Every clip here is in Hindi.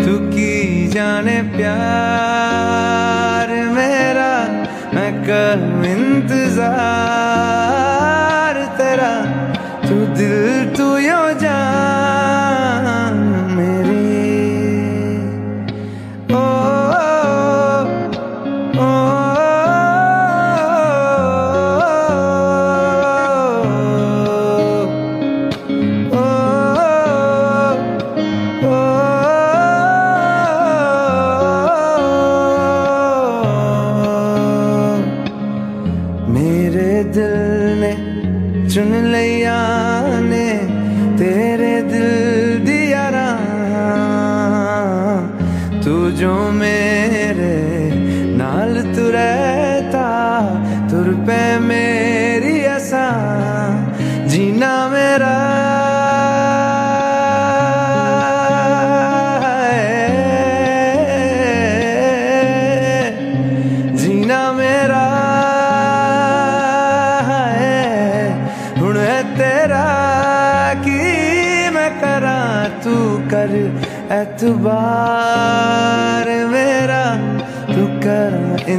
तू की जाने प्यार मेरा, मैं करूं इंतजार तेरा, तू दिल तू यो जान मेरी। ओ, ओ, ओ, मेरे दिल ने चुन लिया ने तेरे दिल दिया राह, तू जो मेरे नाल तू रहता, तुर पे मेरी आसा जीना मेरा जीना मेरा तेरा की मैं करा, तू कर एतबार मेरा, तू कर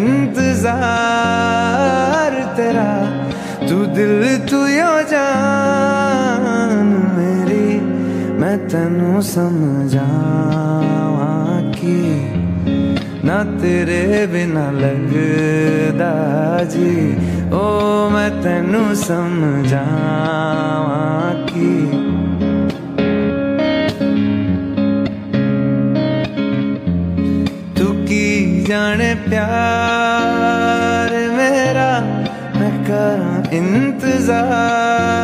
इंतजार तेरा, तू दिल तू यो जान मेरी। मैं तेनू समझावा कि ना तेरे बिना लगदा जी, ओ मैं तेनू समझावा कि तू की जाने प्यार मेरा, मैं करां इंतजार